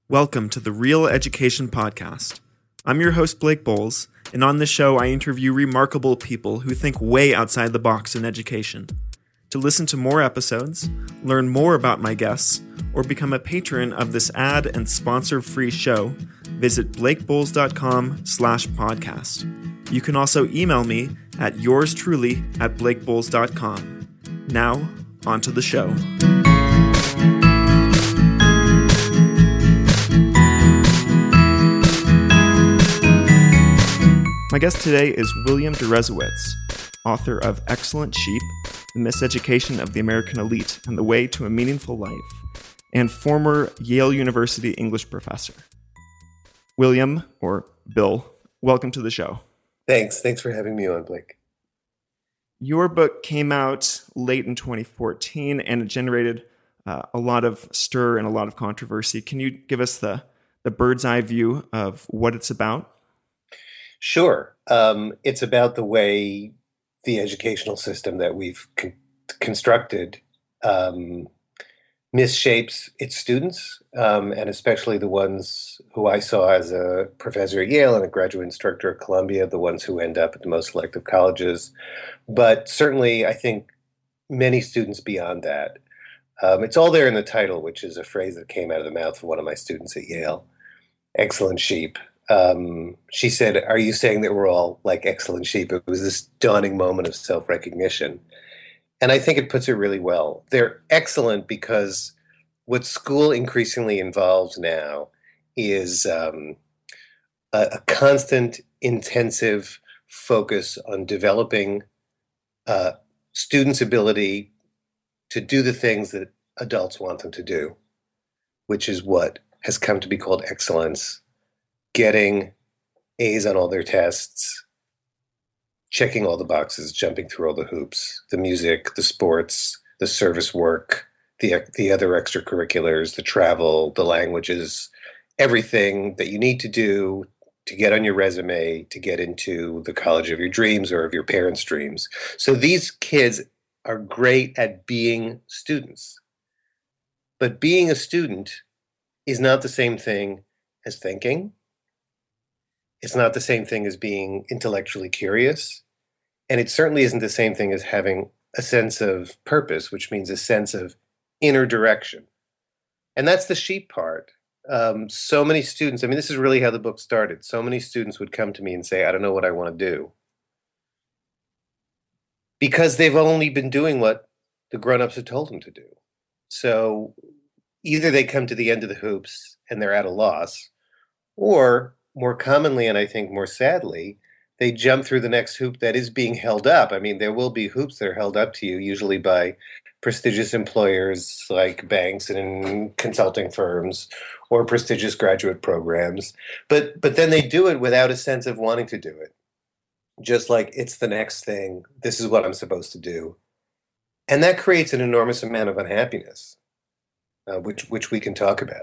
Welcome to the Real Education Podcast. I'm your host, Blake Bowles, and on this show I interview remarkable people who think way outside the box in education. To listen to more episodes, learn more about my guests, or become a patron of this ad and sponsor-free show, visit blakebowles.com/podcast. You can also email me at yourstruly@blakebowles.com. Now, on to the show. My guest today is William Deresiewicz, author of Excellent Sheep, The Miseducation of the American Elite and the Way to a Meaningful Life, and former Yale University English professor. William, or Bill, welcome to the show. Thanks for having me on, Blake. Your book came out late in 2014, and it generated a lot of stir and a lot of controversy. Can you give us the bird's eye view of what it's about? Sure. It's about the way the educational system that we've constructed misshapes its students, and especially the ones who I saw as a professor at Yale and a graduate instructor at Columbia, the ones who end up at the most selective colleges. But certainly, I think many students beyond that. It's all there in the title, which is a phrase that came out of the mouth of one of my students at Yale, Excellent Sheep. She said, "Are you saying that we're all like excellent sheep?" It was this dawning moment of self-recognition. And I think it puts it really well. They're excellent because what school increasingly involves now is a constant, intensive focus on developing students' ability to do the things that adults want them to do, which is what has come to be called excellence. Getting A's on all their tests, checking all the boxes, jumping through all the hoops, the music, the sports, the service work, the other extracurriculars, the travel, the languages, everything that you need to do to get on your resume, to get into the college of your dreams or of your parents' dreams. So these kids are great at being students. But being a student is not the same thing as thinking. It's not the same thing as being intellectually curious. And it certainly isn't the same thing as having a sense of purpose, which means a sense of inner direction. And that's the sheep part. So many students, this is really how the book started. So many students would come to me and say, "I don't know what I want to do." Because they've only been doing what the grown-ups have told them to do. So either they come to the end of the hoops and they're at a loss, or more commonly, and I think more sadly, they jump through the next hoop that is being held up. There will be hoops that are held up to you, usually by prestigious employers like banks and consulting firms or prestigious graduate programs. But then they do it without a sense of wanting to do it. Just like it's the next thing. This is what I'm supposed to do. And that creates an enormous amount of unhappiness, which we can talk about.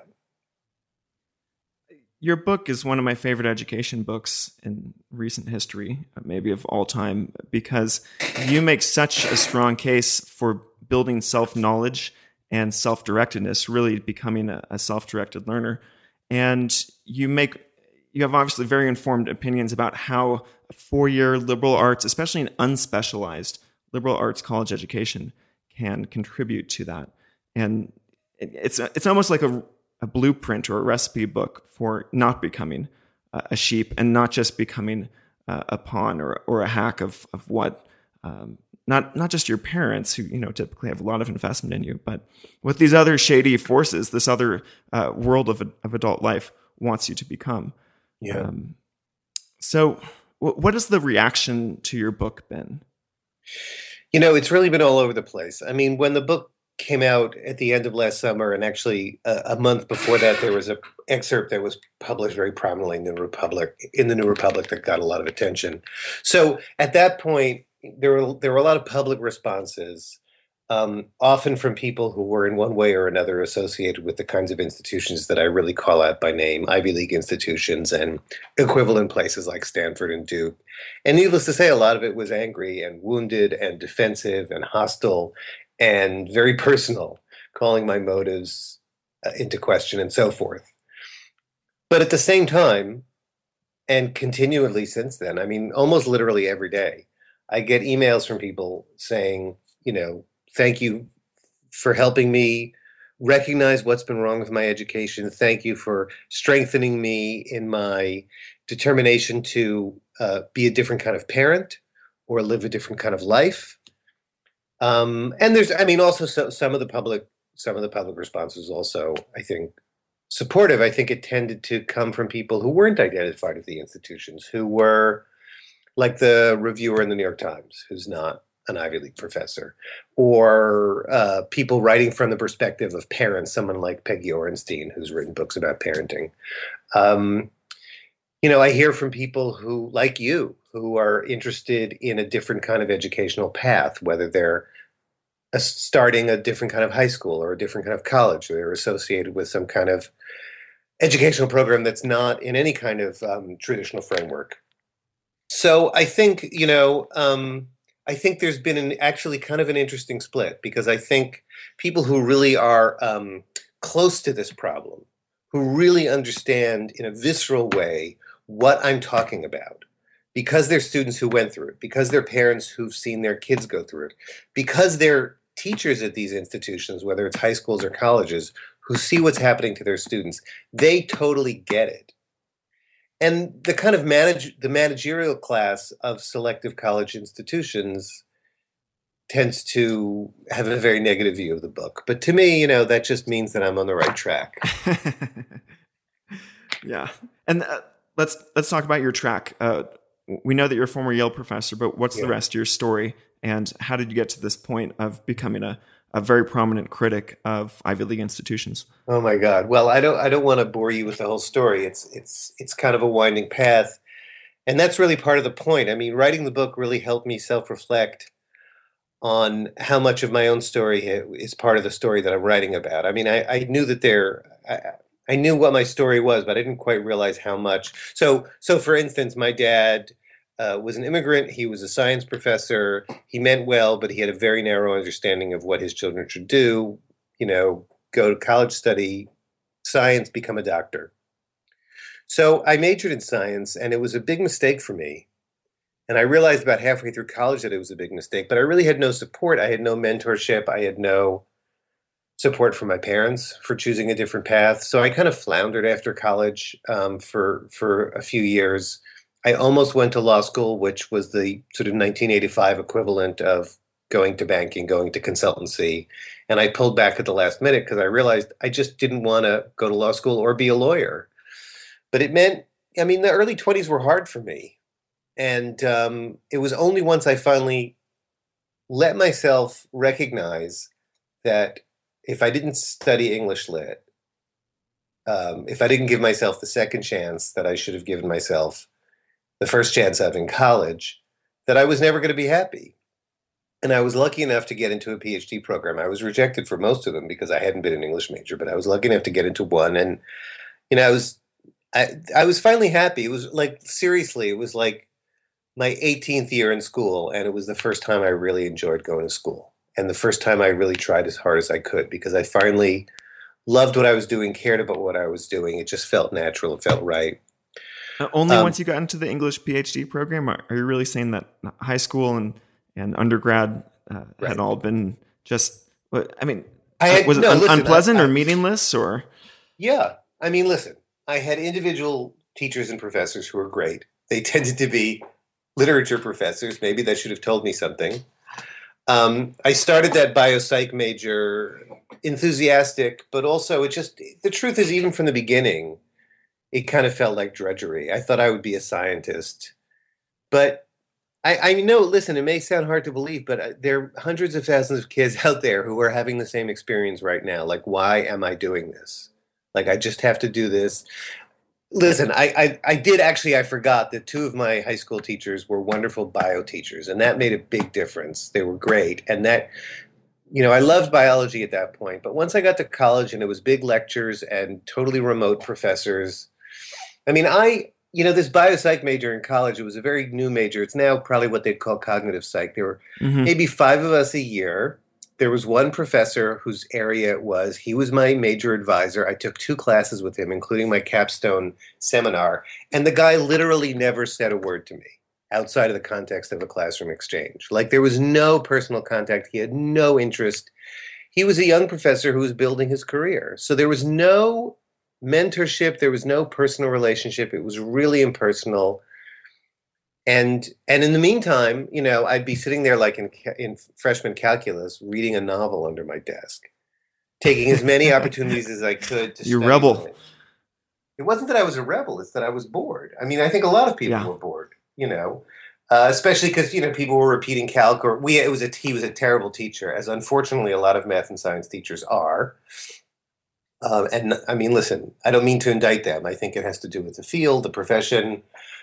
Your book is one of my favorite education books in recent history, maybe of all time, because you make such a strong case for building self-knowledge and self-directedness, really becoming a self-directed learner. And you have obviously very informed opinions about how a four-year liberal arts, especially an unspecialized liberal arts college education, can contribute to that. And it's almost like a blueprint or a recipe book for not becoming a sheep and not just becoming a pawn or a hack of what not just your parents who typically have a lot of investment in you, but what these other shady forces, this other world of adult life wants you to become. Yeah. So what has the reaction to your book been? It's really been all over the place. When the book came out at the end of last summer, and actually a month before that, there was an excerpt that was published very prominently in the New Republic that got a lot of attention. So at that point, there were a lot of public responses, often from people who were in one way or another associated with the kinds of institutions that I really call out by name, Ivy League institutions and equivalent places like Stanford and Duke. And needless to say, a lot of it was angry and wounded and defensive and hostile and very personal, calling my motives into question and so forth. But at the same time, and continually since then, I mean, almost literally every day, I get emails from people saying, thank you for helping me recognize what's been wrong with my education. Thank you for strengthening me in my determination to be a different kind of parent or live a different kind of life. And there's, I mean, also some of the public responses also, I think, supportive. I think it tended to come from people who weren't identified with the institutions, who were like the reviewer in the New York Times, who's not an Ivy League professor, or people writing from the perspective of parents, someone like Peggy Orenstein, who's written books about parenting. Um, I hear from people who, like you, who are interested in a different kind of educational path, whether they're starting a different kind of high school or a different kind of college, or they're associated with some kind of educational program that's not in any kind of traditional framework. So I think there's been actually kind of an interesting split, because I think people who really are close to this problem, who really understand in a visceral way what I'm talking about, because they're students who went through it, because they're parents who've seen their kids go through it, because they're teachers at these institutions, whether it's high schools or colleges, who see what's happening to their students, they totally get it. And the kind of the managerial class of selective college institutions tends to have a very negative view of the book. But to me, that just means that I'm on the right track. Yeah. And let's talk about your track. We know that you're a former Yale professor, but what's the rest of your story? And how did you get to this point of becoming a very prominent critic of Ivy League institutions? Oh my God. Well, I don't want to bore you with the whole story. It's kind of a winding path. And that's really part of the point. I mean, writing the book really helped me self-reflect on how much of my own story is part of the story that I'm writing about. I mean, I knew that I knew what my story was, but I didn't quite realize how much. So for instance, my dad was an immigrant. He was a science professor. He meant well, but he had a very narrow understanding of what his children should do. Go to college, study science, become a doctor. So I majored in science, and it was a big mistake for me. And I realized about halfway through college that it was a big mistake, but I really had no support. I had no mentorship. I had no support from my parents for choosing a different path. So I kind of floundered after college for a few years. I almost went to law school, which was the sort of 1985 equivalent of going to banking, going to consultancy. And I pulled back at the last minute because I realized I just didn't want to go to law school or be a lawyer. But it meant, I mean, the early 20s were hard for me. And it was only once I finally let myself recognize that if I didn't study English lit, if I didn't give myself the second chance that I should have given myself the first chance of in college, that I was never going to be happy. And I was lucky enough to get into a PhD program. I was rejected for most of them because I hadn't been an English major, but I was lucky enough to get into one. And, I was finally happy. It was like, seriously, it was like my 18th year in school. And it was the first time I really enjoyed going to school. And the first time I really tried as hard as I could, because I finally loved what I was doing, cared about what I was doing. It just felt natural. It felt right. Only once you got into the English PhD program? Are you really saying that high school and undergrad had all been just, I mean, was it unpleasant or meaningless or? Yeah. I mean, listen, I had individual teachers and professors who were great. They tended to be literature professors. Maybe that should have told me something. I started that biopsych major enthusiastic, but also the truth is, even from the beginning, it kind of felt like drudgery. I thought I would be a scientist. But I know, listen, it may sound hard to believe, but there are hundreds of thousands of kids out there who are having the same experience right now. Like, why am I doing this? Like, I just have to do this. Listen, I forgot that two of my high school teachers were wonderful bio teachers, and that made a big difference. They were great. And that, I loved biology at that point. But once I got to college and it was big lectures and totally remote professors, I mean, this biopsych major in college, it was a very new major. It's now probably what they'd call cognitive psych. There were maybe 5 of us a year. there was one professor whose area it was. He was my major advisor. I took 2 classes with him, including my capstone seminar. And the guy literally never said a word to me outside of the context of a classroom exchange. Like there was no personal contact. He had no interest. He was a young professor who was building his career. So there was no mentorship. There was no personal relationship. It was really impersonal. And in the meantime, you know, I'd be sitting there like in freshman calculus, reading a novel under my desk, taking as many opportunities as I could to You study. rebel. It wasn't that I was a rebel; it's that I was bored. I mean, I think a lot of people were bored, you know, especially because you know people were repeating calc. Or he was a terrible teacher, as unfortunately a lot of math and science teachers are. And I mean, listen, I don't mean to indict them. I think it has to do with the field, the profession.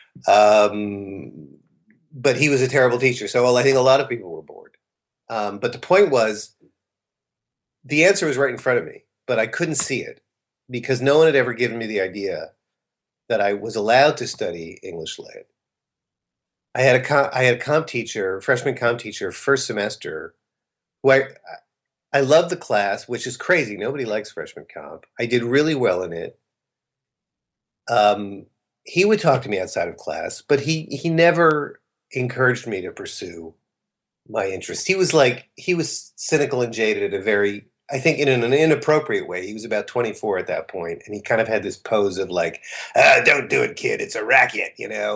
But he was a terrible teacher. So I think a lot of people were bored. But the point was, the answer was right in front of me, but I couldn't see it because no one had ever given me the idea that I was allowed to study English Lit. I had a comp teacher, freshman comp teacher, first semester, who I loved the class, which is crazy. Nobody likes freshman comp. I did really well in it. He would talk to me outside of class, but he never encouraged me to pursue my interests. He was cynical and jaded I think in an inappropriate way. He was about 24 at that point, and he kind of had this pose of like, don't do it, kid. It's a racket, you know?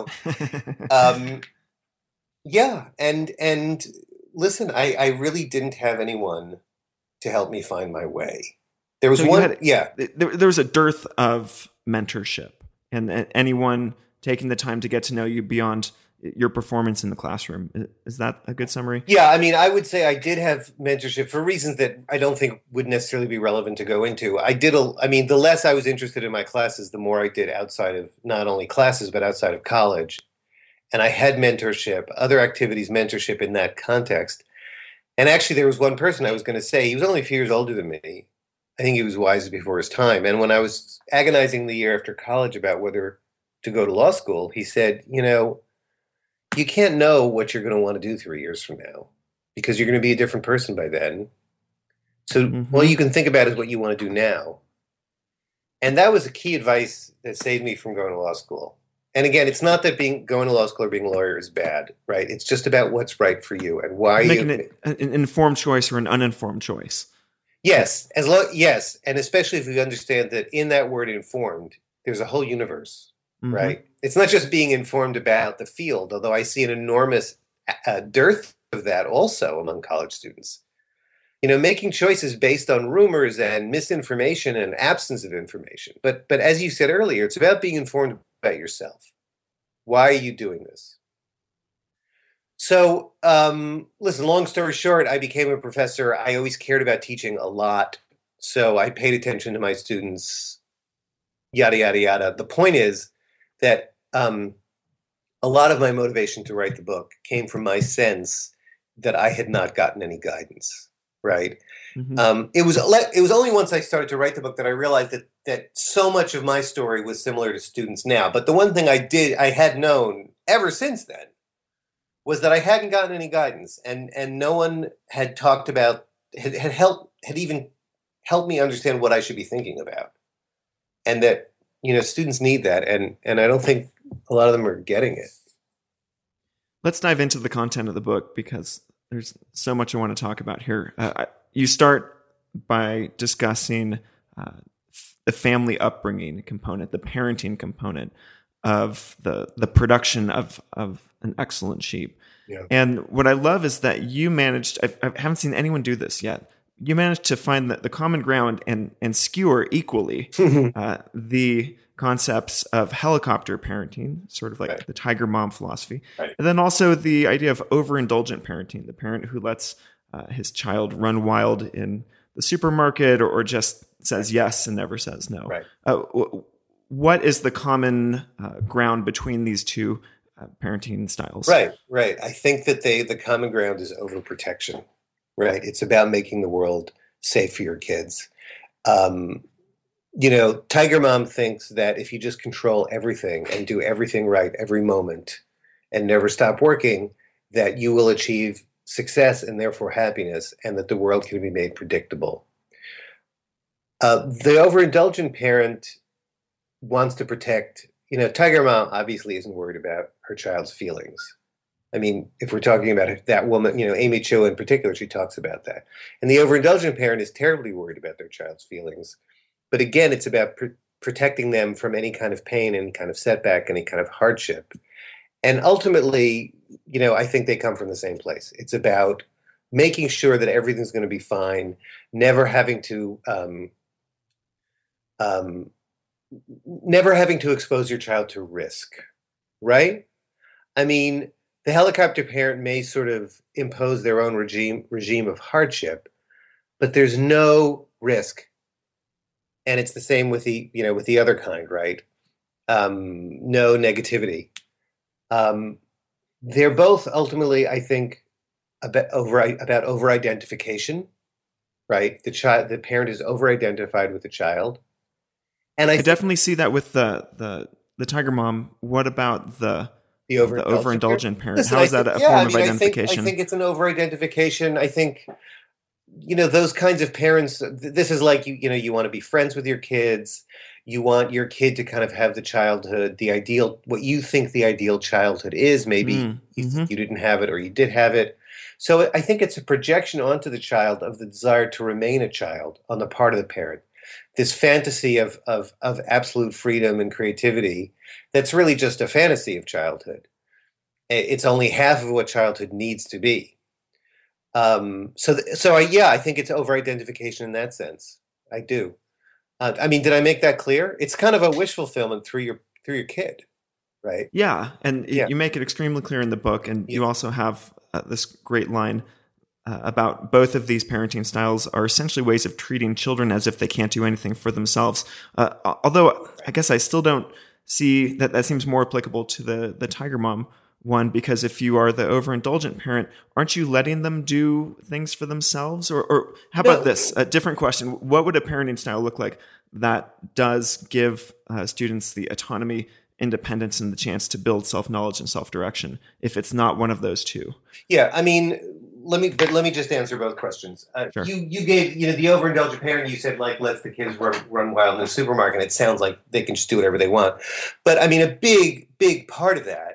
Yeah. And listen, I really didn't have anyone to help me find my way. There was there was a dearth of mentorship. And anyone taking the time to get to know you beyond your performance in the classroom. Is that a good summary? Yeah, I mean, I would say I did have mentorship for reasons that I don't think would necessarily be relevant to go into. The less I was interested in my classes, the more I did outside of not only classes, but outside of college. And I had mentorship, other activities, mentorship in that context. And actually, there was one person I was going to say, he was only a few years older than me. I think he was wise before his time. And when I was agonizing the year after college about whether to go to law school, he said, you know, you can't know what you're going to want to do 3 years from now because you're going to be a different person by then. So all you can think about is what you want to do now. And that was a key advice that saved me from going to law school. And again, it's not that going to law school or being a lawyer is bad, right? It's just about what's right for you and why making it an informed choice or an uninformed choice. Yes, yes, and especially if we understand that in that word informed, there's a whole universe, right? It's not just being informed about the field, although I see an enormous dearth of that also among college students. You know, making choices based on rumors and misinformation and absence of information. But as you said earlier, it's about being informed about yourself. Why are you doing this? So, listen, long story short, I became a professor. I always cared about teaching a lot. So I paid attention to my students, yada, yada, yada. The point is that a lot of my motivation to write the book came from my sense that I had not gotten any guidance, right? It was only once I started to write the book that I realized that so much of my story was similar to students now. But the one thing I had known ever since then, was that I hadn't gotten any guidance, and no one had talked about had even helped me understand what I should be thinking about, and that you know students need that, and I don't think a lot of them are getting it. Let's dive into the content of the book because there's so much I want to talk about here. You start by discussing the family upbringing component, the parenting component of the production of an excellent sheep. Yeah. And what I love is that you managed, I haven't seen anyone do this yet. You managed to find the common ground and skewer equally the concepts of helicopter parenting, sort of like the tiger mom philosophy. Right. And then also the idea of overindulgent parenting, the parent who lets his child run wild in the supermarket or just says yes and never says no. Right. What is the common ground between these two parenting styles? Right. I think that the common ground is overprotection. Right. It's about making the world safe for your kids. You know, Tiger Mom thinks that if you just control everything and do everything right every moment and never stop working, that you will achieve success and therefore happiness, and that the world can be made predictable. The overindulgent parent wants to protect, Tiger Mom obviously isn't worried about her child's feelings. I mean, if we're talking about that woman, Amy Cho in particular, she talks about that. And the overindulgent parent is terribly worried about their child's feelings. But again, it's about protecting them from any kind of pain, any kind of setback, any kind of hardship. And ultimately, I think they come from the same place. It's about making sure that everything's going to be fine, never having to expose your child to risk, right? I mean, the helicopter parent may sort of impose their own regime of hardship, but there's no risk. And it's the same with the other kind, right? No negativity. They're both ultimately, I think, about over-identification, right? The parent is over-identified with the child. And I definitely see that with the Tiger Mom. What about the overindulgent parent? Listen, how is that a form of identification? I think it's an over-identification. I think, those kinds of parents, this is like, you want to be friends with your kids. You want your kid to kind of have the childhood, the ideal, what you think the ideal childhood is. Maybe you didn't have it or you did have it. So I think it's a projection onto the child of the desire to remain a child on the part of the parent. This fantasy of absolute freedom and creativity that's really just a fantasy of childhood. It's only half of what childhood needs to be. I think it's over-identification in that sense. I do. Did I make that clear? It's kind of a wish fulfillment through your kid, right? Yeah, and you make it extremely clear in the book, and you also have this great line about both of these parenting styles are essentially ways of treating children as if they can't do anything for themselves. Although I guess I still don't see that seems more applicable to the Tiger Mom one, because if you are the overindulgent parent, aren't you letting them do things for themselves? Or how about this? A different question. What would a parenting style look like that does give students the autonomy, independence, and the chance to build self-knowledge and self-direction if it's not one of those two? Yeah, let me just answer both questions. Sure. You gave, the overindulgent parent, you said, like, lets the kids run wild in the supermarket. It sounds like they can just do whatever they want. But a big part of that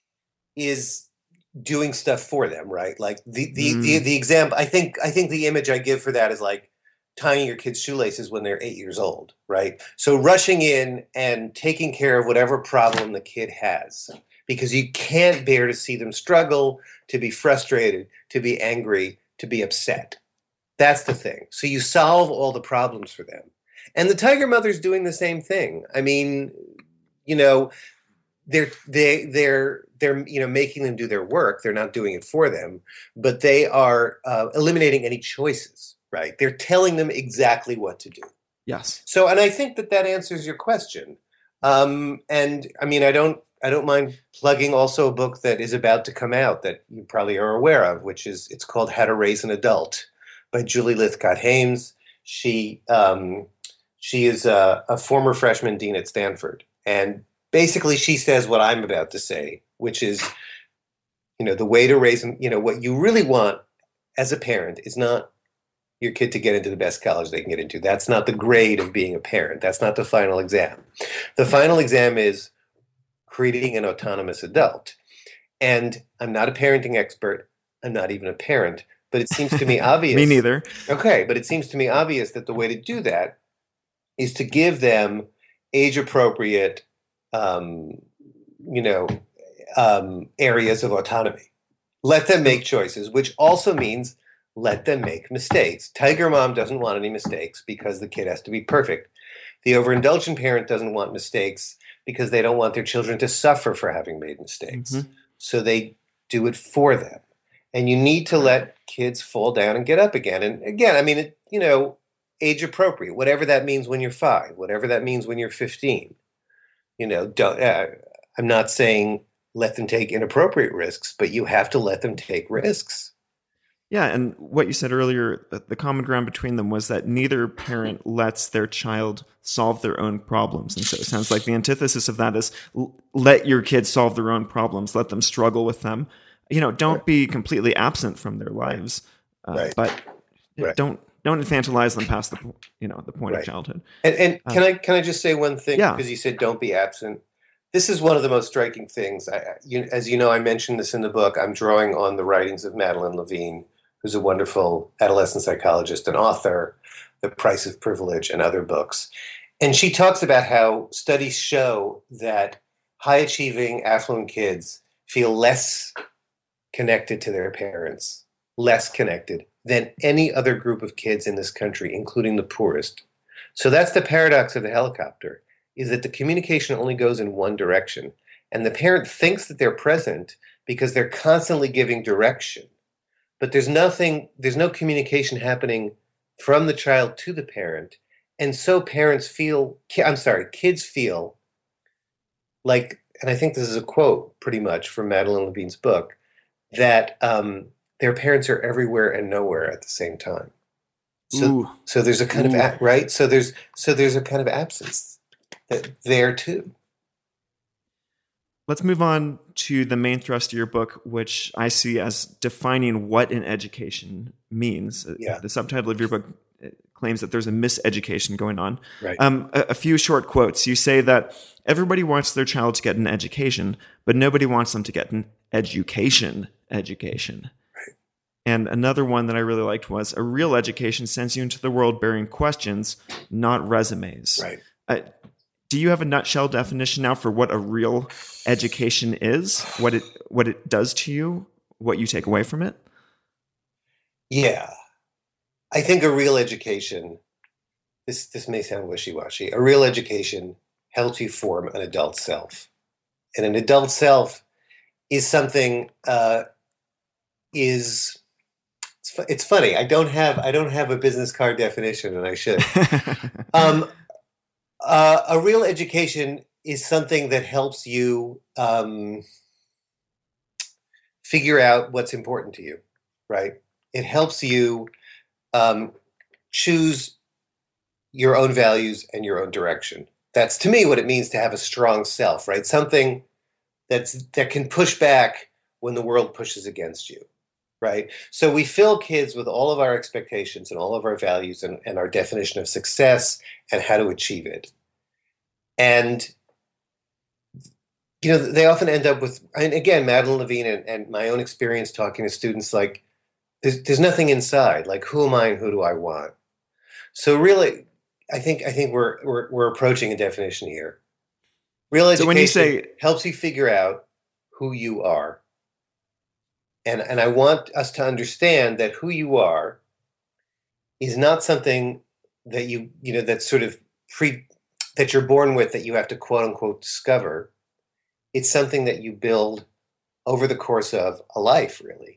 is doing stuff for them, right? Like the example, I think the image I give for that is like tying your kid's shoelaces when they're 8 years old, right? So rushing in and taking care of whatever problem the kid has, because you can't bear to see them struggle, to be frustrated, to be angry, to be upset. That's the thing. So you solve all the problems for them. And the Tiger Mother's doing the same thing. They're making them do their work. They're not doing it for them, but they are eliminating any choices, right? They're telling them exactly what to do. Yes. So, and I think that answers your question. I don't mind plugging also a book that is about to come out that you probably are aware of, it's called How to Raise an Adult by Julie Lythcott-Haims. She is a former freshman dean at Stanford, and basically she says what I'm about to say, which is, the way to raise them, what you really want as a parent is not your kid to get into the best college they can get into. That's not the grade of being a parent. That's not the final exam. The final exam is creating an autonomous adult. And I'm not a parenting expert. I'm not even a parent, but it seems to me obvious. Me neither. Okay, but it seems to me obvious that the way to do that is to give them age-appropriate areas of autonomy. Let them make choices, which also means let them make mistakes. Tiger Mom doesn't want any mistakes because the kid has to be perfect. The overindulgent parent doesn't want mistakes because they don't want their children to suffer for having made mistakes. Mm-hmm. So they do it for them. And you need to let kids fall down and get up again. And again, age appropriate, whatever that means when you're 5, whatever that means when you're 15. I'm not saying let them take inappropriate risks, but you have to let them take risks. Yeah, and what you said earlier, the common ground between them was that neither parent lets their child solve their own problems. And so it sounds like the antithesis of that is let your kids solve their own problems, let them struggle with them. don't be completely absent from their lives, Right. but Right. don't infantilize them past the point of Right. childhood. And can I just say one thing? Yeah. Because you said don't be absent. This is one of the most striking things. As you know, I mentioned this in the book. I'm drawing on the writings of Madeline Levine, who's a wonderful adolescent psychologist and author, The Price of Privilege, and other books. And she talks about how studies show that high-achieving, affluent kids feel less connected to their parents, less connected than any other group of kids in this country, including the poorest. So that's the paradox of the helicopter, is that the communication only goes in one direction. And the parent thinks that they're present because they're constantly giving direction. But there's no communication happening from the child to the parent. And so kids feel like, and I think this is a quote pretty much from Madeline Levine's book, that their parents are everywhere and nowhere at the same time. So there's a kind of right. So there's a kind of absence there too. Let's move on to the main thrust of your book, which I see as defining what an education means. Yeah. The subtitle of your book claims that there's a miseducation going on. Right. A few short quotes. You say that everybody wants their child to get an education, but nobody wants them to get an education. Right. And another one that I really liked was, a real education sends you into the world bearing questions, not resumes. Right. Do you have a nutshell definition now for what a real education is? What it does to you? What you take away from it? Yeah. I think a real education, this may sound wishy-washy, a real education helps you form an adult self. And an adult self is something, it's funny. I don't have a business card definition, and I should. A real education is something that helps you figure out what's important to you, right? It helps you choose your own values and your own direction. That's, to me, what it means to have a strong self, right? Something that can push back when the world pushes against you, right? So we fill kids with all of our expectations and all of our values and our definition of success and how to achieve it. And, they often end up with, and again, Madeline Levine and my own experience talking to students, like, there's nothing inside. Like, who am I and who do I want? So really, I think we're approaching a definition here. Real education, so when you say, helps you figure out who you are. And I want us to understand that who you are is not something that that's sort of that you're born with, that you have to quote unquote discover. It's something that you build over the course of a life, really.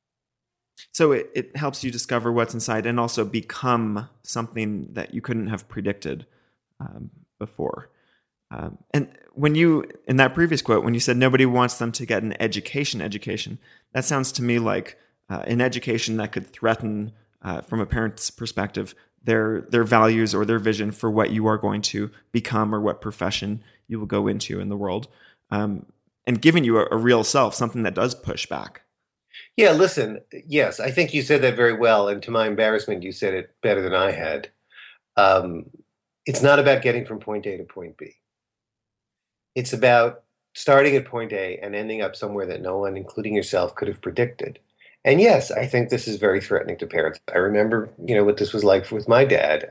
So it helps you discover what's inside and also become something that you couldn't have predicted before. And when you, in that previous quote, when you said nobody wants them to get an education, that sounds to me like an education that could threaten, from a parent's perspective, their values or their vision for what you are going to become or what profession you will go into in the world. And giving you a real self, something that does push back. Yeah, listen, yes, I think you said that very well. And to my embarrassment, you said it better than I had. It's not about getting from point A to point B. It's about starting at point A and ending up somewhere that no one, including yourself, could have predicted. And yes, I think this is very threatening to parents. I remember, what this was like with my dad.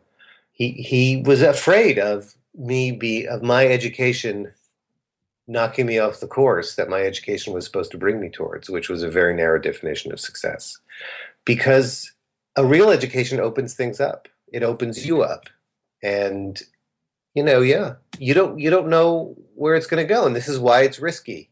He was afraid of my education knocking me off the course that my education was supposed to bring me towards, which was a very narrow definition of success. Because a real education opens things up. It opens you up. And, you don't know where it's going to go. And this is why it's risky.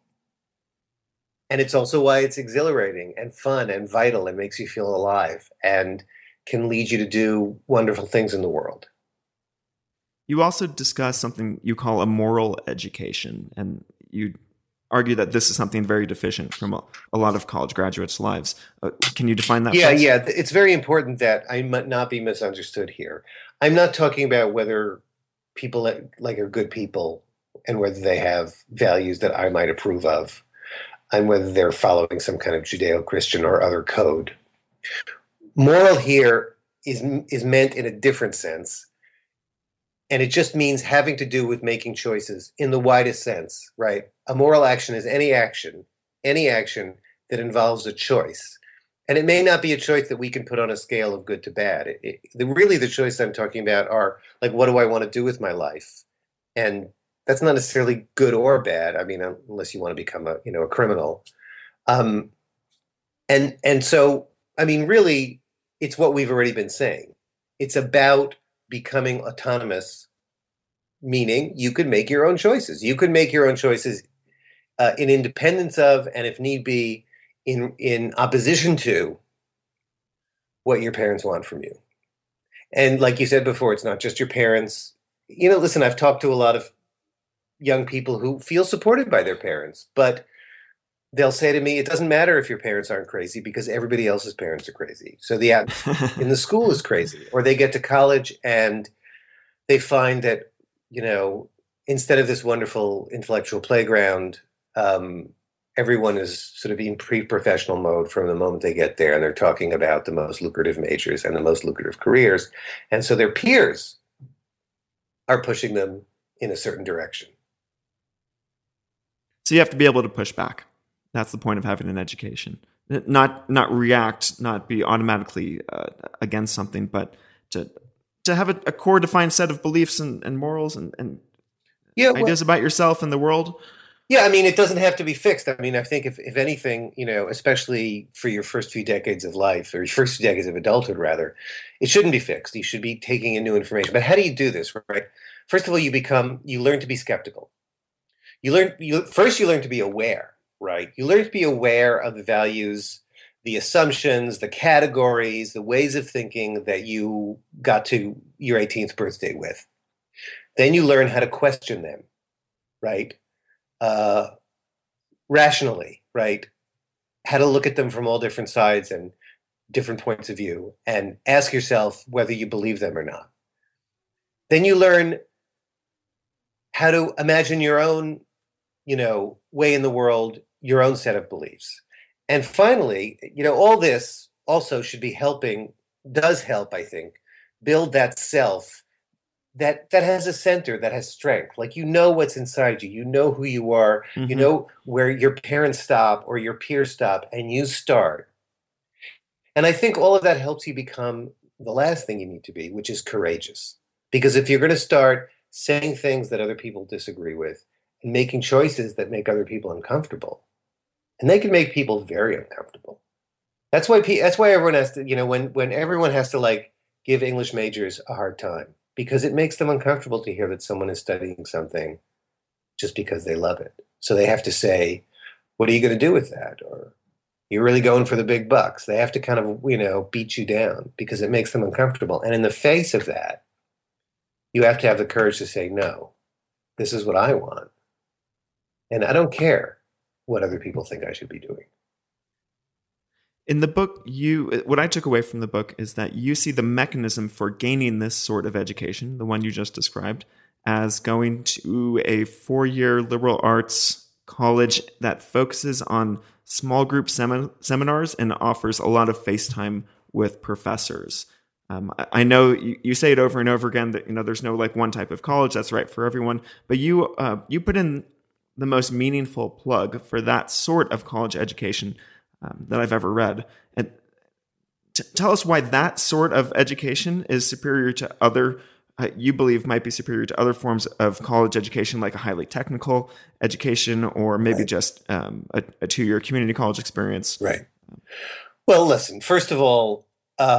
And it's also why it's exhilarating and fun and vital and makes you feel alive and can lead you to do wonderful things in the world. You also discuss something you call a moral education, and you argue that this is something very deficient from a lot of college graduates' lives. Can you define that? Yeah. It's very important that I might not be misunderstood here. I'm not talking about whether people like are good people and whether they have values that I might approve of. and whether they're following some kind of Judeo-Christian or other code. Moral here is meant in a different sense, and it just means having to do with making choices in the widest sense, right? A moral action is any action that involves a choice. And it may not be a choice that we can put on a scale of good to bad. Really, the choice I'm talking about are like, what do I want to do with my life? And that's not necessarily good or bad. I mean, unless you want to become a criminal. Um, and so, I mean, really, it's what we've already been saying. It's about becoming autonomous, meaning you can make your own choices. You can make your own choices in independence of, and if need be, in opposition to what your parents want from you. And like you said before, it's not just your parents. Listen, I've talked to a lot of young people who feel supported by their parents, but they'll say to me, it doesn't matter if your parents aren't crazy because everybody else's parents are crazy. So the atmosphere in the school is crazy. Or they get to college and they find that, instead of this wonderful intellectual playground, everyone is sort of in pre-professional mode from the moment they get there, and they're talking about the most lucrative majors and the most lucrative careers. And so their peers are pushing them in a certain direction. So you have to be able to push back. That's the point of having an education. Not react, not be automatically against something, but to have a core defined set of beliefs and morals and ideas about yourself and the world. Yeah, I mean, it doesn't have to be fixed. I mean, I think if anything, especially for your first few decades of life, or your first few decades of adulthood, rather, it shouldn't be fixed. You should be taking in new information. But how do you do this, right? First of all, you learn to be skeptical. You learn to be aware, right? You learn to be aware of the values, the assumptions, the categories, the ways of thinking that you got to your 18th birthday with. Then you learn how to question them, right? Rationally, right? How to look at them from all different sides and different points of view and ask yourself whether you believe them or not. Then you learn how to imagine your own, way in the world, your own set of beliefs. And finally, all this also does help, I think, build that self that has a center, that has strength. Like, what's inside you, who you are, Mm-hmm. Where your parents stop or your peers stop and you start. And I think all of that helps you become the last thing you need to be, which is courageous. Because if you're going to start saying things that other people disagree with and making choices that make other people uncomfortable, and they can make people very uncomfortable. That's why everyone has to, when everyone has to like give English majors a hard time, because it makes them uncomfortable to hear that someone is studying something just because they love it. So they have to say, what are you going to do with that? Or you're really going for the big bucks. They have to kind of, beat you down because it makes them uncomfortable. And in the face of that, you have to have the courage to say, no, this is what I want. And I don't care what other people think I should be doing. In the book, what I took away from the book is that you see the mechanism for gaining this sort of education, the one you just described, as going to a 4-year liberal arts college that focuses on small group seminars and offers a lot of face time with professors. I know you say it over and over again that there's no like one type of college that's right for everyone, but you put in the most meaningful plug for that sort of college education that I've ever read. And tell us why that sort of education is superior to other, you believe might be superior to other forms of college education, like a highly technical education, or maybe just a 2-year community college experience. Right. Well, listen, first of all,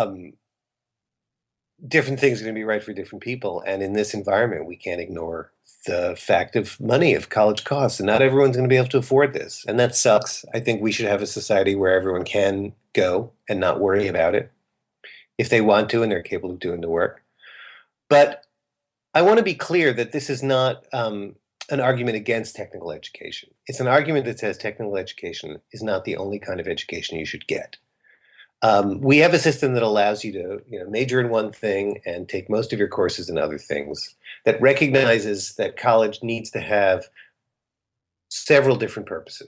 different things are going to be right for different people. And in this environment, we can't ignore the fact of money, of college costs. And not everyone's going to be able to afford this. And that sucks. I think we should have a society where everyone can go and not worry about it if they want to and they're capable of doing the work. But I want to be clear that this is not an argument against technical education. It's an argument that says technical education is not the only kind of education you should get. We have a system that allows you to major in one thing and take most of your courses in other things, that recognizes that college needs to have several different purposes.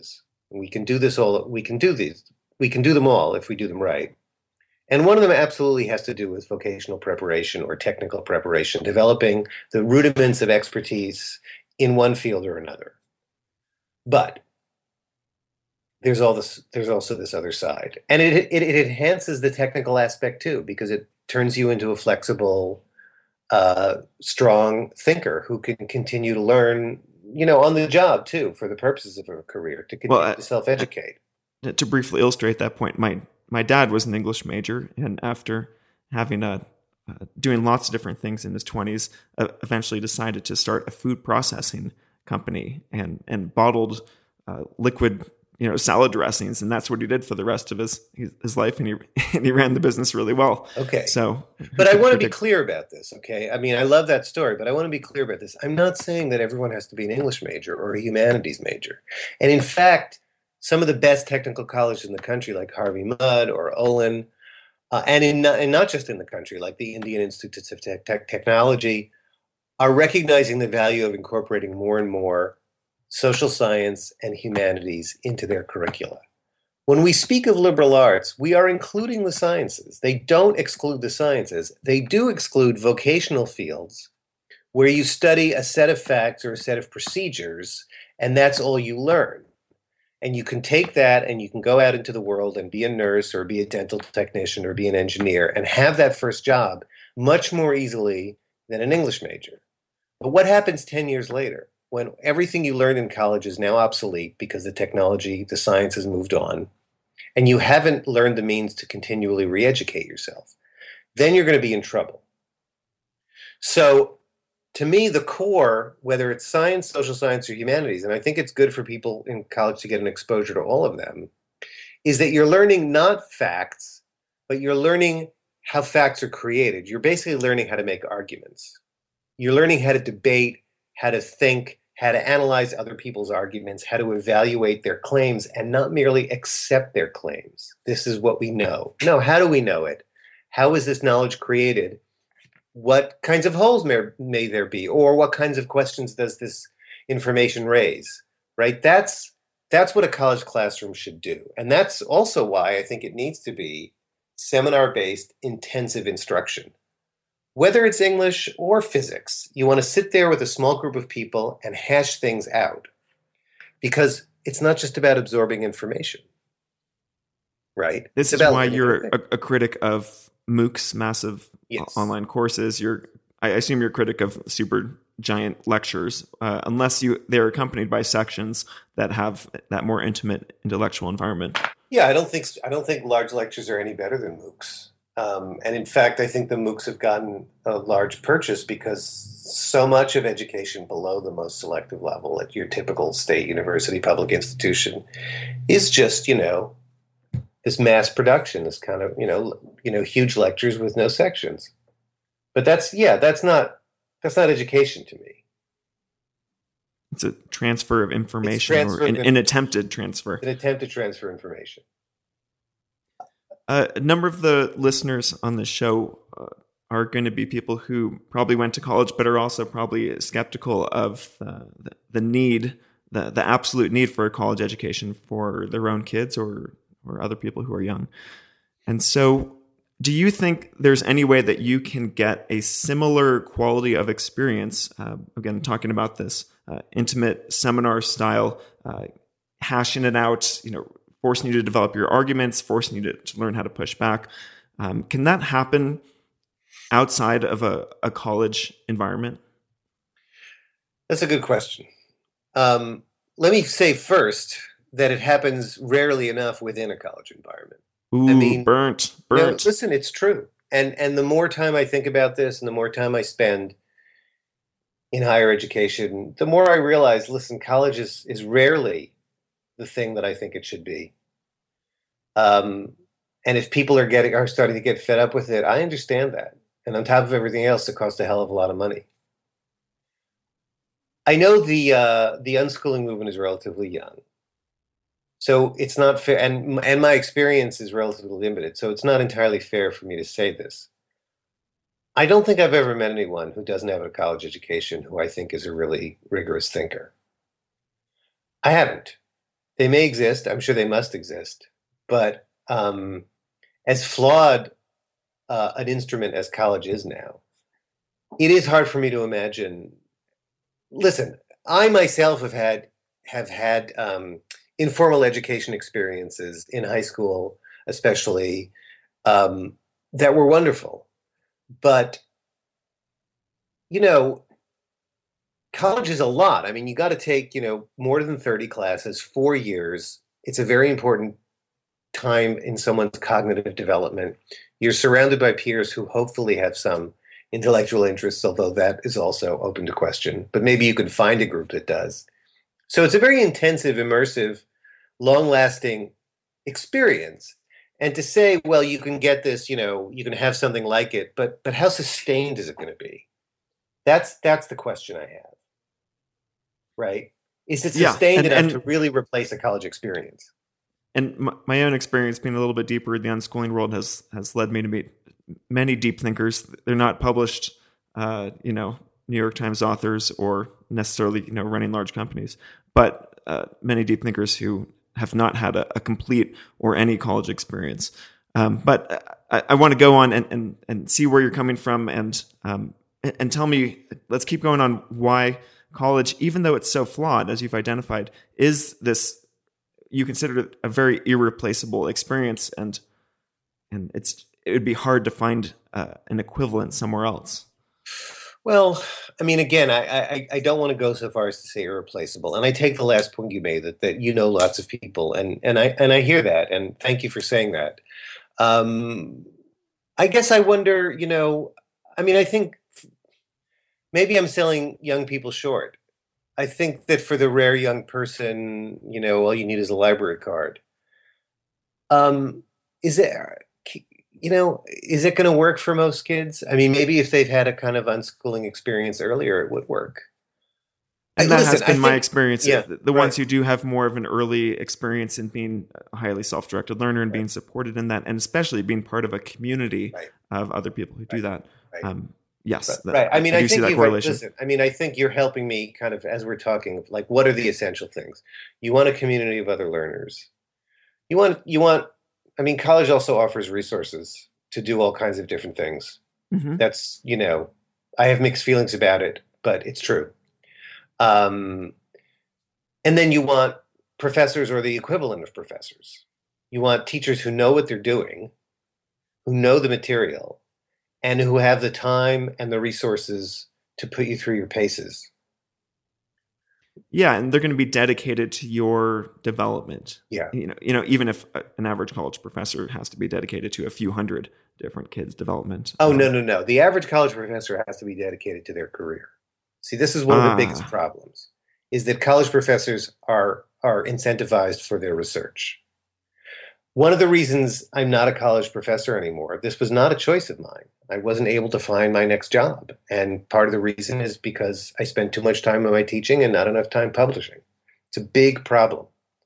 We can do this all. We can do these. We can do them all if we do them right. And one of them absolutely has to do with vocational preparation or technical preparation, developing the rudiments of expertise in one field or another. But there's all this. There's also this other side, and it enhances the technical aspect too, because it turns you into a flexible, strong thinker who can continue to learn, on the job too, for the purposes of a career, to continue to self-educate. To briefly illustrate that point, my dad was an English major, and after having doing lots of different things in his 20s, eventually decided to start a food processing company and bottled liquid salad dressings, and that's what he did for the rest of his life, and he ran the business really well. Okay. So, but I want to be clear about this, okay? I mean, I love that story, but I want to be clear about this. I'm not saying that everyone has to be an English major or a humanities major. And in fact, some of the best technical colleges in the country, like Harvey Mudd or Olin, and not just in the country, like the Indian Institutes of Technology, are recognizing the value of incorporating more and more social science and humanities into their curricula. When we speak of liberal arts, we are including the sciences. They don't exclude the sciences. They do exclude vocational fields where you study a set of facts or a set of procedures, and that's all you learn. And you can take that and you can go out into the world and be a nurse or be a dental technician or be an engineer and have that first job much more easily than an English major. But what happens 10 years later when everything you learned in college is now obsolete because the technology, the science has moved on, and you haven't learned the means to continually re-educate yourself? Then you're going to be in trouble. So to me, the core, whether it's science, social science, or humanities, and I think it's good for people in college to get an exposure to all of them, is that you're learning not facts, but you're learning how facts are created. You're basically learning how to make arguments. You're learning how to debate, how to think, how to analyze other people's arguments, how to evaluate their claims, and not merely accept their claims. This is what we know. No, how do we know it? How is this knowledge created? What kinds of holes may there be? Or what kinds of questions does this information raise? Right? That's what a college classroom should do. And that's also why I think it needs to be seminar-based intensive instruction. Whether it's English or physics, you want to sit there with a small group of people and hash things out, because it's not just about absorbing information, right? This is why you're a critic of MOOCs, massive online courses. I assume you're a critic of super giant lectures, unless they're accompanied by sections that have that more intimate intellectual environment. Yeah, I don't think large lectures are any better than MOOCs. And in fact, I think the MOOCs have gotten a large purchase because so much of education below the most selective level at your typical state university public institution is just, this mass production, this kind of, huge lectures with no sections. But that's not education to me. It's a transfer of information, or an attempted transfer. An attempt to transfer information. A number of the listeners on the show are going to be people who probably went to college, but are also probably skeptical of the need, the absolute need for a college education for their own kids or other people who are young. And so, do you think there's any way that you can get a similar quality of experience, again, talking about this intimate seminar style, hashing it out, forcing you to develop your arguments, forcing you to learn how to push back. Can that happen outside of a college environment? That's a good question. Let me say first that it happens rarely enough within a college environment. Ooh, burnt. No, listen, it's true. And the more time I think about this and the more time I spend in higher education, the more I realize, listen, college is rarely the thing that I think it should be. And if people are starting to get fed up with it, I understand that. And on top of everything else, it costs a hell of a lot of money. I know the unschooling movement is relatively young, so it's not fair. And my experience is relatively limited, so it's not entirely fair for me to say this. I don't think I've ever met anyone who doesn't have a college education who I think is a really rigorous thinker. I haven't. They may exist. I'm sure they must exist. But as flawed an instrument as college is now, it is hard for me to imagine. Listen, I myself have had informal education experiences in high school, especially, um, that were wonderful. But you know, college is a lot. I mean, you got to take more than 30 classes, 4 years. It's a very important time in someone's cognitive development. You're surrounded by peers who hopefully have some intellectual interests, although that is also open to question. But maybe you can find a group that does. So it's a very intensive, immersive, long-lasting experience. And to say, well, you can get this, you can have something like it, but how sustained is it going to be? That's the question I have, right? Is it Yeah, sustained and enough to really replace a college experience? my own experience being a little bit deeper in the unschooling world has led me to meet many deep thinkers. They're not published, New York Times authors or necessarily running large companies, but many deep thinkers who have not had a complete or any college experience. But I want to go on and see where you're coming from and tell me. Let's keep going on why college, even though it's so flawed as you've identified, is this you consider it a very irreplaceable experience, and it would be hard to find an equivalent somewhere else. Well, I mean, again, I don't want to go so far as to say irreplaceable, and I take the last point you made that you know lots of people, and I hear that, and thank you for saying that. Um, I guess I wonder, I mean, I think maybe I'm selling young people short. I think that for the rare young person, all you need is a library card. Um, is there, is it going to work for most kids? I mean, maybe if they've had a kind of unschooling experience earlier, it would work. And that Listen, has I been my think, experience. yeah, The right, ones who do have more of an early experience in being a highly self-directed learner and right, being supported in that, and especially being part of a community right, of other people who do right, that. right. Yes, Right. I mean, I I do see think that you've correlation. listen. I mean, I think you're helping me kind of as we're talking. Like, what are the essential things? You want a community of other learners. You want. I mean, college also offers resources to do all kinds of different things. Hmm. That's I have mixed feelings about it, but it's true. Um, and then you want professors or the equivalent of professors. You want teachers who know what they're doing, who know the material, and who have the time and the resources to put you through your paces. Yeah, and they're going to be dedicated to your development. Yeah. Even if an average college professor has to be dedicated to a few hundred different kids' development. Oh, no, no, no. The average college professor has to be dedicated to their career. See, this is one of the biggest Ah, problems, is that college professors are incentivized for their research. One of the reasons I'm not a college professor anymore, this was not a choice of mine. I wasn't able to find my next job. And part of the reason is because I spent too much time on my teaching and not enough time publishing. It's a big problem.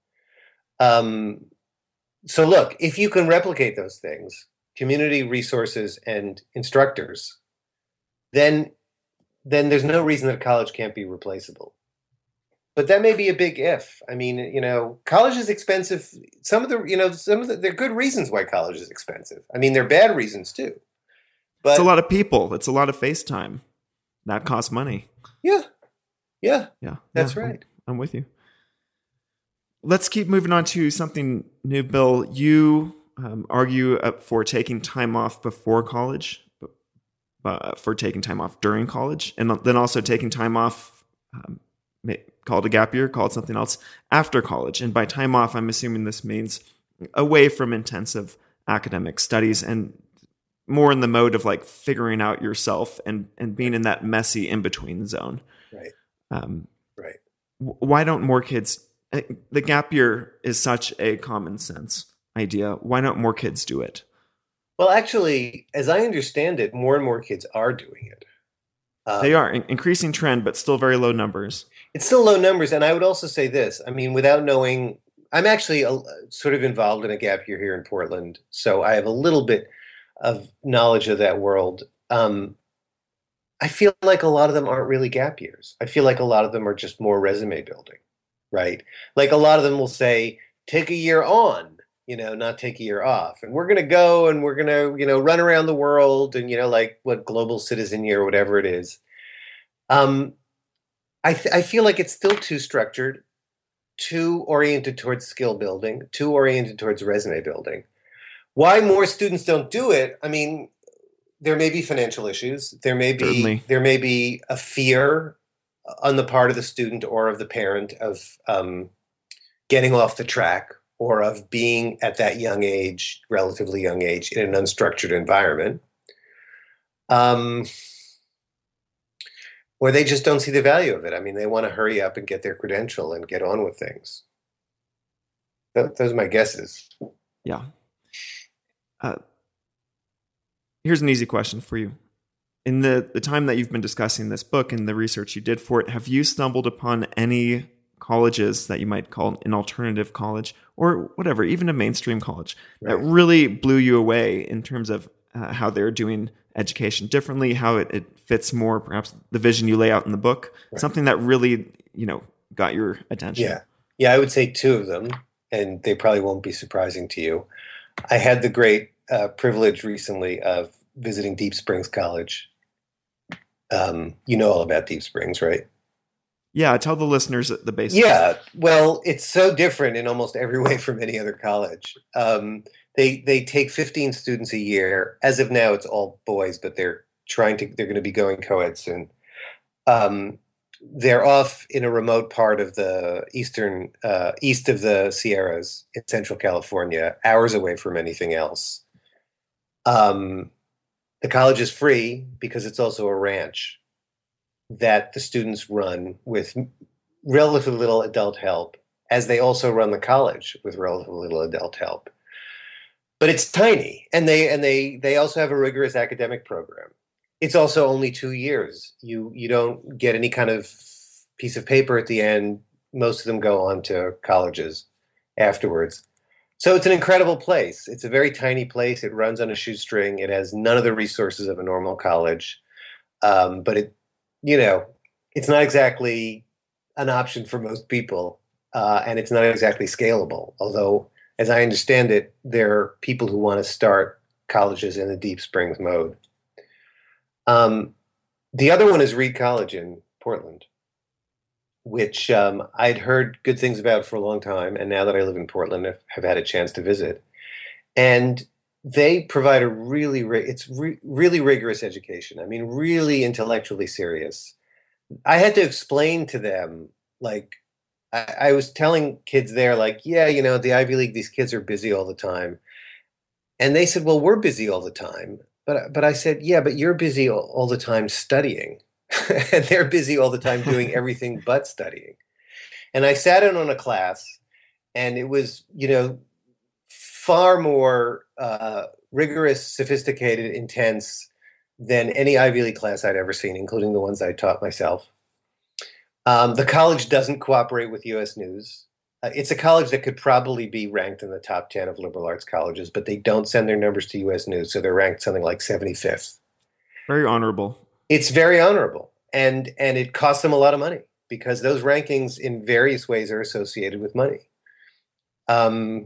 Um, so look, if you can replicate those things, community resources and instructors, then there's no reason that college can't be replaceable. But that may be a big if. I mean, college is expensive. There are good reasons why college is expensive. I mean, there are bad reasons too. it's a But lot of people. It's a lot of face time. That costs money. yeah, yeah, Yeah, yeah, that's right. I'm with you. Let's keep moving on to something new, Bill. You argue for taking time off before college, for taking time off during college, and then also taking time off, call it a gap year, call it something else, after college. And by time off, I'm assuming this means away from intensive academic studies and more in the mode of like figuring out yourself and being in that messy in-between zone. Right, Um, right. why don't more kids, the gap year is such a common sense idea. Why don't more kids do it? Well, actually, as I understand it, more and more kids are doing it. They Um, are increasing trend, but still very low numbers. it's still low numbers, and I would also say this. I mean, without knowing, I'm actually sort of involved in a gap year here in Portland, so I have a little bit of knowledge of that world. I feel like a lot of them aren't really gap years. I feel like a lot of them are just more resume building. right? Like a lot of them will say, take a year on, not take a year off. And we're going to go and we're going to, run around the world and, like what global citizen year or whatever it is. I feel like it's still too structured, too oriented towards skill building, too oriented towards resume building. Why more students don't do it? I mean, there may be financial issues. There may Certainly. be a fear on the part of the student or of the parent of getting off the track or of being at that young age, relatively young age, in an unstructured environment. Or they just don't see the value of it. I mean, they want to hurry up and get their credential and get on with things. Those are my guesses. Yeah. Here's an easy question for you. In the time that you've been discussing this book and the research you did for it, have you stumbled upon any colleges that you might call an alternative college or whatever, even a mainstream college, that really blew you away in terms of how they're doing education differently, how it fits more perhaps the vision you lay out in the book, something that really, got your attention? Yeah, I would say two of them, and they probably won't be surprising to you. I had the great privilege recently of visiting Deep Springs College. You know all about Deep Springs, right? Yeah, tell the listeners the basics. Yeah, well, it's so different in almost every way from any other college. They take 15 students a year. As of now, it's all boys, but they're going to be going co-ed soon. They're off in a remote part of the east of the Sierras in Central California, hours away from anything else. The college is free because it's also a ranch that the students run with relatively little adult help, as they also run the college with relatively little adult help. But it's tiny, and they also have a rigorous academic program. It's also only 2 years. You don't get any kind of piece of paper at the end. Most of them go on to colleges afterwards. So it's an incredible place. It's a very tiny place. It runs on a shoestring. It has none of the resources of a normal college. But it's not exactly an option for most people. And it's not exactly scalable. Although, as I understand it, there are people who want to start colleges in the Deep Springs mode. The other one is Reed College in Portland, which I'd heard good things about for a long time. And now that I live in Portland, I have had a chance to visit. And they provide a really rigorous education. I mean, really intellectually serious. I had to explain to them, like, I was telling kids there, like, yeah, the Ivy League, these kids are busy all the time. And they said, well, we're busy all the time. But I said, yeah, but you're busy all the time studying. And they're busy all the time doing everything but studying. And I sat in on a class, and it was, far more rigorous, sophisticated, intense than any Ivy League class I'd ever seen, including the ones I taught myself. The college doesn't cooperate with U.S. News. It's a college that could probably be ranked in the top 10 of liberal arts colleges, but they don't send their numbers to U.S. News, so they're ranked something like 75th. Very honorable. It's very honorable, and it costs them a lot of money because those rankings in various ways are associated with money. And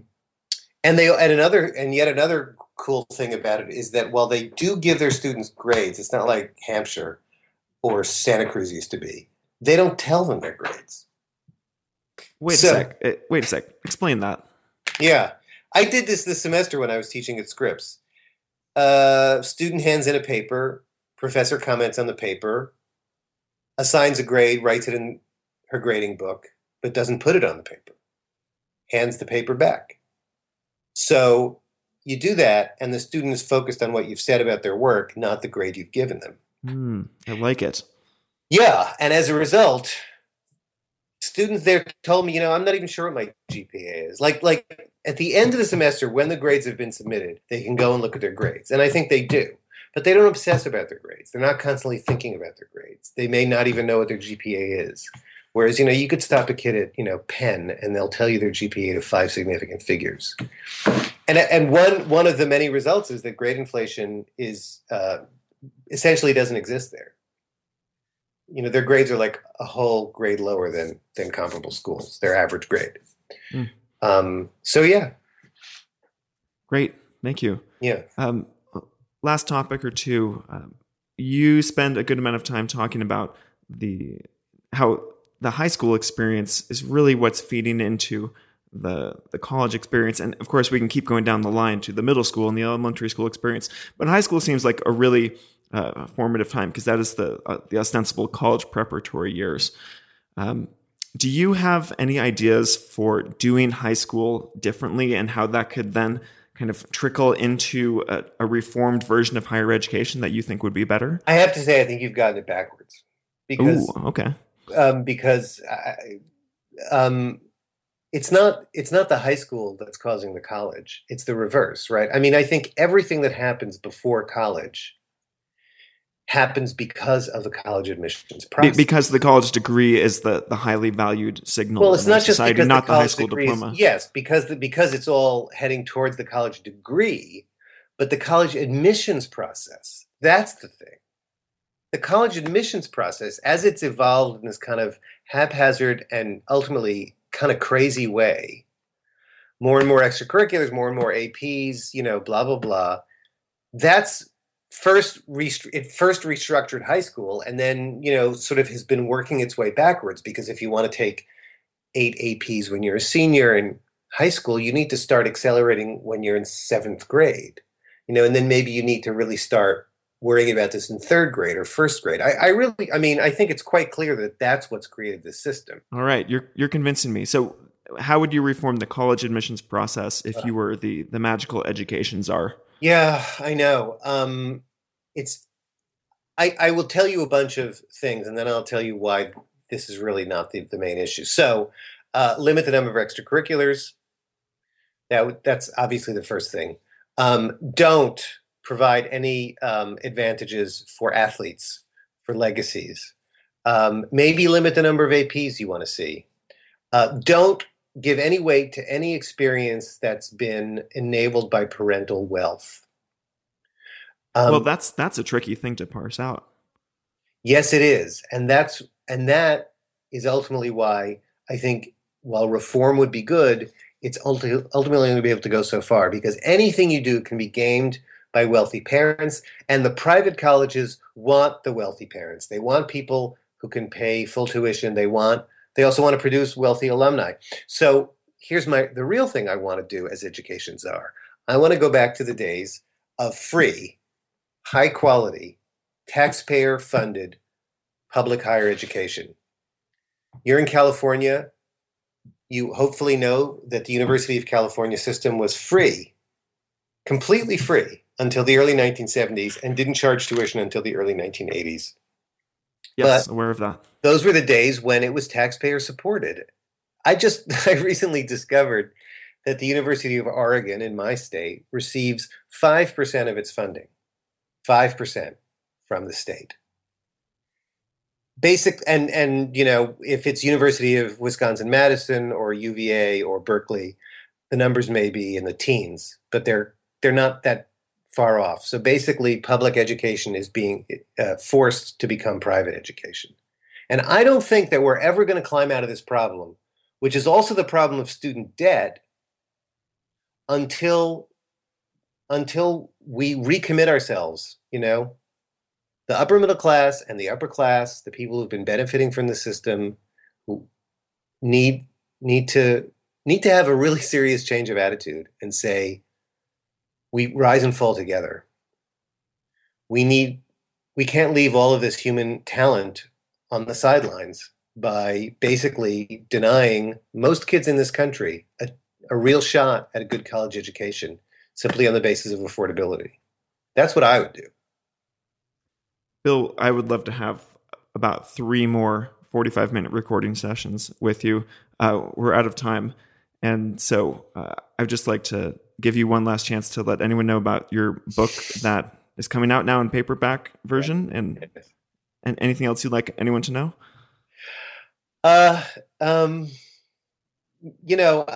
yet another cool thing about it is that while they do give their students grades, it's not like Hampshire or Santa Cruz used to be. They don't tell them their grades. Wait a sec. Explain that. Yeah. I did this semester when I was teaching at Scripps. Student hands in a paper. Professor comments on the paper. Assigns a grade, writes it in her grading book, but doesn't put it on the paper. Hands the paper back. So you do that, and the student is focused on what you've said about their work, not the grade you've given them. I like it. Yeah, and as a result, students there told me, I'm not even sure what my GPA is. Like at the end of the semester, when the grades have been submitted, they can go and look at their grades. And I think they do. But they don't obsess about their grades. They're not constantly thinking about their grades. They may not even know what their GPA is. Whereas, you could stop a kid at, Penn, and they'll tell you their GPA to 5 significant figures. And one of the many results is that grade inflation is essentially doesn't exist there. their grades are like a whole grade lower than comparable schools, their average grade. Mm. So yeah. Great. Thank you. Yeah. Last topic or two. You spend a good amount of time talking about how the high school experience is really what's feeding into the college experience. And of course, we can keep going down the line to the middle school and the elementary school experience. But high school seems like a really formative time because that is the ostensible college preparatory years. Do you have any ideas for doing high school differently and how that could then kind of trickle into a reformed version of higher education that you think would be better? I have to say, I think you've gotten it backwards because, Ooh, okay. because it's not the high school that's causing the college. It's the reverse, right? I mean, I think everything that happens before college happens because of the college admissions process. Because the college degree is the highly valued signal. Well, it's in our not just society, because not the the high college school degree diploma. yes, because it's all heading towards the college degree, but the college admissions process, that's the thing. The college admissions process, as it's evolved in this kind of haphazard and ultimately kind of crazy way, more and more extracurriculars, more and more APs, blah, blah, blah. That's it first restructured high school and then, sort of has been working its way backwards because if you want to take 8 APs when you're a senior in high school, you need to start accelerating when you're in 7th grade, and then maybe you need to really start worrying about this in 3rd grade or 1st grade. I think it's quite clear that that's what's created this system. All right, you're convincing me. So how would you reform the college admissions process if you were the magical education czar? Yeah, I know. I will tell you a bunch of things, and then I'll tell you why this is really not the main issue. So, limit the number of extracurriculars. That's obviously the first thing. Don't provide any advantages for athletes, for legacies. Maybe limit the number of APs you want to see. Don't give any weight to any experience that's been enabled by parental wealth. Well, that's a tricky thing to parse out. Yes, it is, and that is ultimately why I think while reform would be good, it's ultimately going to be able to go so far because anything you do can be gamed by wealthy parents, and the private colleges want the wealthy parents. They want people who can pay full tuition. They also want to produce wealthy alumni. So here's the real thing I want to do as education czar. I want to go back to the days of free, high quality, taxpayer funded public higher education. You're in California. You hopefully know that the University of California system was free, completely free until the early 1970s and didn't charge tuition until the early 1980s. Yes, aware of that. Those were the days when it was taxpayer supported. I recently discovered that the University of Oregon in my state receives 5% of its funding. 5% from the state. If it's University of Wisconsin-Madison or UVA or Berkeley, the numbers may be in the teens, but they're not that far off. So basically, public education is being forced to become private education. And I don't think that we're ever going to climb out of this problem, which is also the problem of student debt, until we recommit ourselves, the upper middle class and the upper class, the people who've been benefiting from the system, who need to have a really serious change of attitude and say, we rise and fall together. We can't leave all of this human talent on the sidelines by basically denying most kids in this country a real shot at a good college education simply on the basis of affordability. That's what I would do. Bill, I would love to have about 3 more 45-minute recording sessions with you. We're out of time. And so I'd just like to give you one last chance to let anyone know about your book that is coming out now in paperback version and anything else you'd like anyone to know.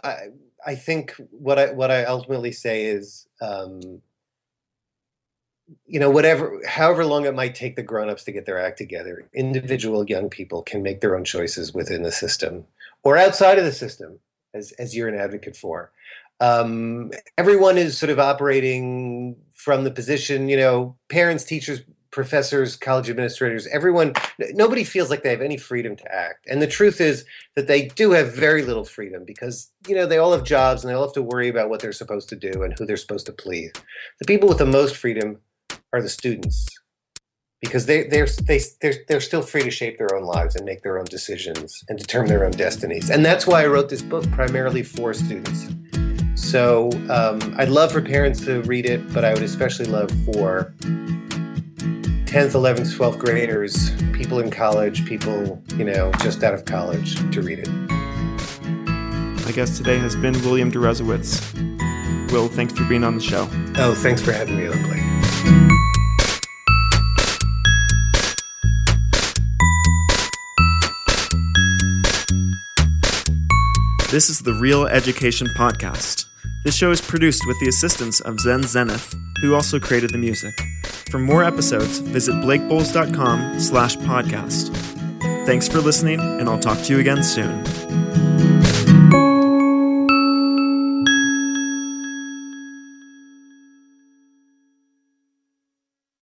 I think what I ultimately say is however long it might take the grown-ups to get their act together, individual young people can make their own choices within the system or outside of the system, as you're an advocate for. Everyone is sort of operating from the position, parents, teachers, professors, college administrators, nobody feels like they have any freedom to act. And the truth is that they do have very little freedom because, they all have jobs and they all have to worry about what they're supposed to do and who they're supposed to please. The people with the most freedom are the students, because they're still free to shape their own lives and make their own decisions and determine their own destinies. And that's why I wrote this book primarily for students. So I'd love for parents to read it, but I would especially love for 10th, 11th, 12th graders, people in college, people, just out of college to read it. My guest today has been William Deresiewicz. Will, thanks for being on the show. Oh, thanks for having me on, Blake. This is the Real Education Podcast. This show is produced with the assistance of Zen Zenith, who also created the music. For more episodes, visit blakebowles.com/podcast. Thanks for listening, and I'll talk to you again soon.